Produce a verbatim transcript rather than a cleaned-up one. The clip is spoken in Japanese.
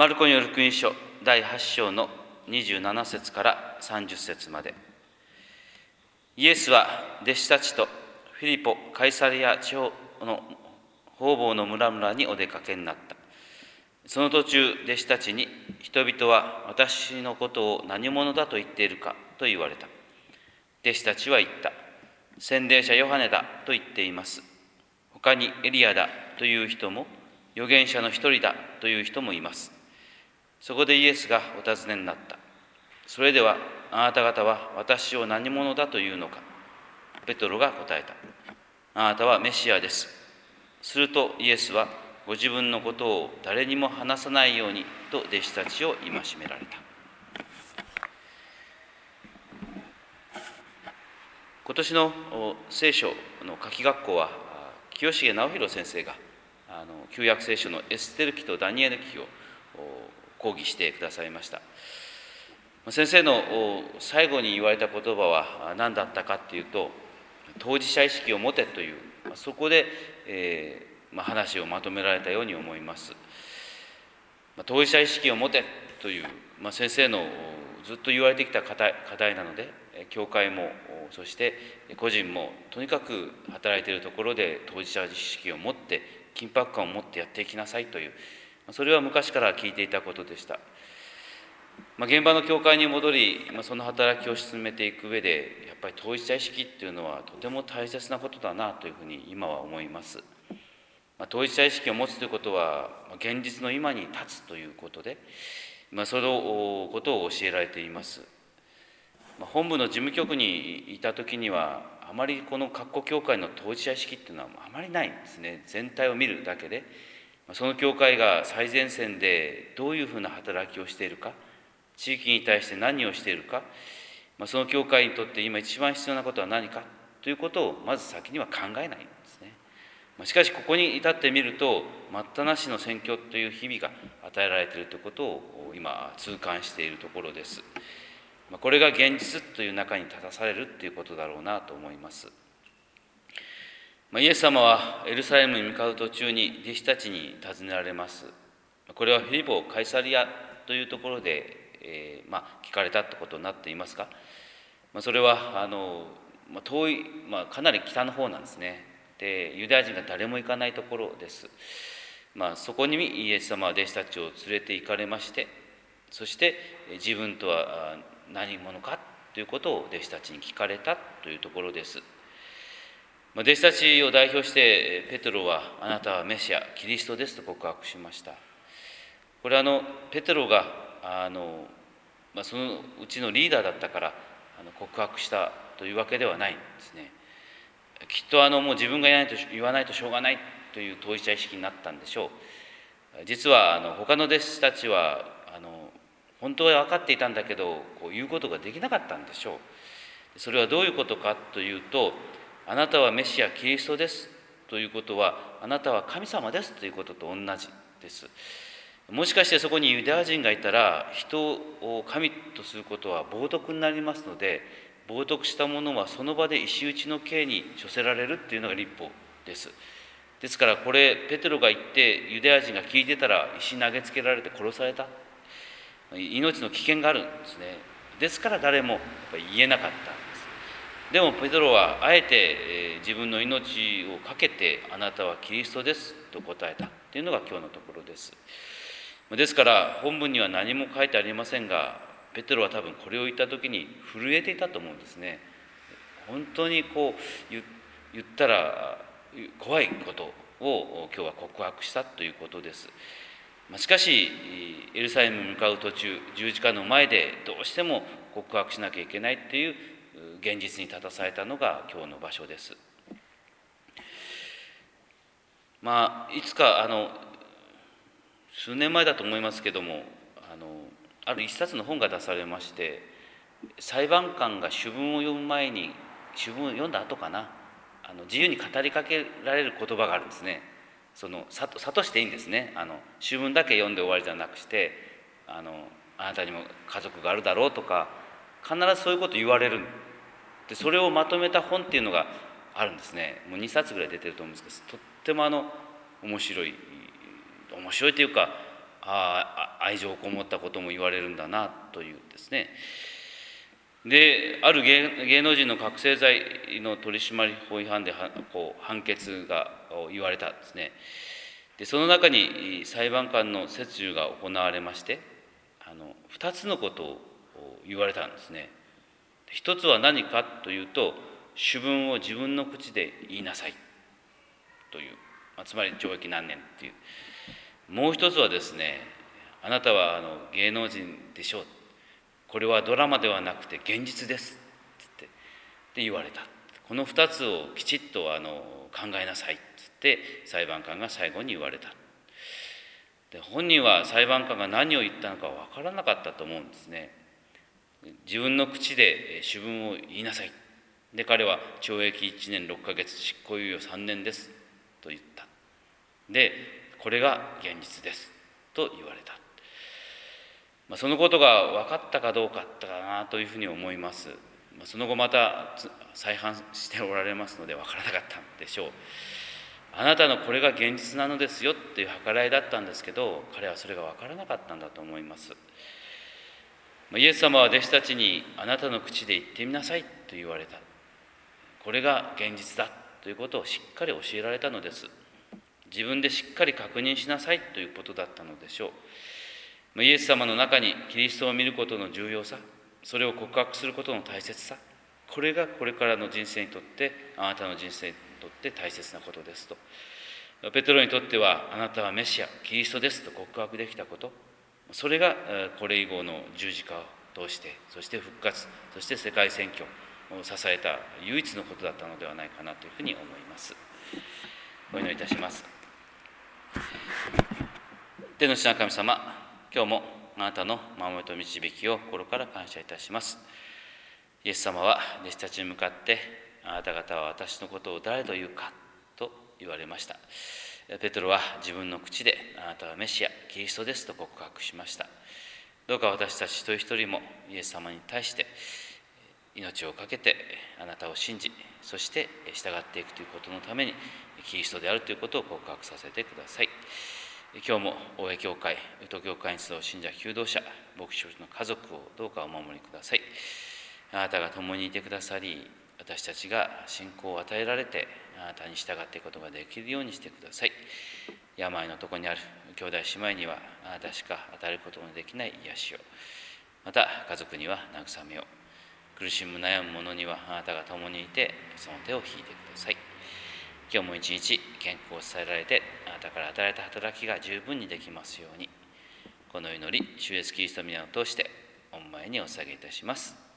マルコによる福音書だいはち章のにじゅうなな節からさんじゅう節まで。イエスは弟子たちとフィリポ・カイサリア地方の方々の村々にお出かけになった。その途中、弟子たちに、人々は私のことを何者だと言っているかと言われた。弟子たちは言った。洗礼者ヨハネだと言っています。他にエリアだという人も、預言者の一人だという人もいます。そこでイエスがお尋ねになった。それではあなた方は私を何者だというのか。ペトロが答えた。あなたはメシアです。するとイエスはご自分のことを誰にも話さないようにと弟子たちを戒められた。今年の聖書の夏季学校は清重直弘先生があの旧約聖書のエステル記とダニエル記を講義してくださいました。先生の最後に言われた言葉は何だったかっていうと、当事者意識を持てという、そこで、えーまあ、話をまとめられたように思います。当事者意識を持てという、まあ、先生のずっと言われてきた課題、課題なので、教会もそして個人もとにかく働いているところで当事者意識を持って緊迫感を持ってやっていきなさいという、それは昔から聞いていたことでした。まあ、現場の教会に戻り、まあ、その働きを進めていく上でやっぱり当事者意識っていうのはとても大切なことだなというふうに今は思います。まあ、当事者意識を持つということは現実の今に立つということで、まあ、そのことを教えられています。まあ、本部の事務局にいた時にはあまりこの各個教会の当事者意識っていうのはあまりないんですね。全体を見るだけでその教会が最前線でどういうふうな働きをしているか、地域に対して何をしているか、その教会にとって今一番必要なことは何かということをまず先には考えないんですね。しかしここに至ってみると、待ったなしの選挙という日々が与えられているということを今痛感しているところです。これが現実という中に立たされるということだろうなと思います。イエス様はエルサレムに向かう途中に弟子たちに尋ねられます。これはフィリポ・カイサリアというところで、えーまあ、聞かれたってことになっていますが、まあ、それはあの、まあ、遠い、まあ、かなり北の方なんですね。で、ユダヤ人が誰も行かないところです。まあ、そこにイエス様は弟子たちを連れて行かれまして、そして自分とは何者かということを弟子たちに聞かれたというところです。弟子たちを代表してペテロはあなたはメシア、キリストですと告白しました。これはあのペテロがあの、まあ、そのうちのリーダーだったからあの告白したというわけではないんですね。きっとあのもう自分が言わないと言わないとしょうがないという当事者意識になったんでしょう。実はあの他の弟子たちはあの本当は分かっていたんだけどこう言うことができなかったんでしょう。それはどういうことかというと、あなたはメシア、キリストですということは、あなたは神様ですということと同じです。もしかしてそこにユダヤ人がいたら、人を神とすることは冒涜になりますので、冒涜したものはその場で石打ちの刑に処せられるというのが律法です。ですからこれ、ペテロが言ってユダヤ人が聞いてたら石投げつけられて殺された。命の危険があるんですね。ですから誰もやっぱり言えなかったんです。でもペテロはあえて自分の命を懸けてあなたはキリストですと答えたというのが今日のところです。ですから本文には何も書いてありませんが、ペテロは多分これを言った時に震えていたと思うんですね。本当にこう言ったら怖いことを今日は告白したということです。しかしエルサレムに向かう途中、十字架の前でどうしても告白しなきゃいけないという現実に立たされたのが今日の場所です。まあいつかあの数年前だと思いますけども、あのある一冊の本が出されまして、裁判官が主文を読む前に、主文を読んだ後かな、あの自由に語りかけられる言葉があるんですね。その諭していいんですね。あの主文だけ読んで終わりじゃなくしてあのあなたにも家族があるだろうとか、必ずそういうこと言われる。でそれをまとめた本っていうのがあるんですね。もうにさつぐらい出てると思うんですけど、とってもあの面白い面白いというか、ああ愛情をこもったことも言われるんだなというですね。で、ある 芸, 芸能人の覚醒剤の取締法違反でこう判決が言われたんですね。でその中に裁判官の折衷が行われまして、あのふたつのことを言われたんですね。一つは何かというと、主文を自分の口で言いなさいという、まあ、つまり懲役何年っていう。もう一つはですね、あなたはあの芸能人でしょう、これはドラマではなくて現実ですってって言われた。このふたつをきちっとあの考えなさいって裁判官が最後に言われた。で本人は裁判官が何を言ったのか分からなかったと思うんですね。自分の口で主文を言いなさい。で彼は懲役いちねんろっかげつ、執行猶予さんねんですと言った。でこれが現実ですと言われた。まあ、そのことが分かったかどうかったかなというふうに思います。まあ、その後また再犯しておられますので分からなかったんでしょう。あなたのこれが現実なのですよっていう計らいだったんですけど、彼はそれが分からなかったんだと思います。イエス様は弟子たちにあなたの口で言ってみなさいと言われた。これが現実だということをしっかり教えられたのです。自分でしっかり確認しなさいということだったのでしょう。イエス様の中にキリストを見ることの重要さ、それを告白することの大切さ、これがこれからの人生にとって、あなたの人生にとって大切なことですと。ペテロにとっては、あなたはメシア、キリストですと告白できたこと、それがこれ以後の十字架を通して、そして復活、そして世界宣教を支えた唯一のことだったのではないかなというふうに思います。お祈りいたします。天の父なる神様、今日もあなたの守りと導きを心から感謝いたします。イエス様は弟子たちに向かって、あなた方は私のことを誰というかと言われました。ペテロは自分の口であなたはメシア、キリストですと告白しました。どうか私たち一人一人もイエス様に対して命を懸けてあなたを信じ、そして従っていくということのためにキリストであるということを告白させてください。今日も大江教会、宇都教会に集う信者求道者、牧師の家族をどうかお守りください。あなたが共にいてくださり、私たちが信仰を与えられてあなたに従っていくことができるようにしてください。病のところにある兄弟姉妹にはあなたしか与えることのできない癒しを、また家族には慰めを、苦しむ悩む者にはあなたが共にいてその手を引いてください。今日も一日健康を伝えられて、あなたから与えた働きが十分にできますように、この祈り主イエスキリストの皆を通して御前にお捧げいたします。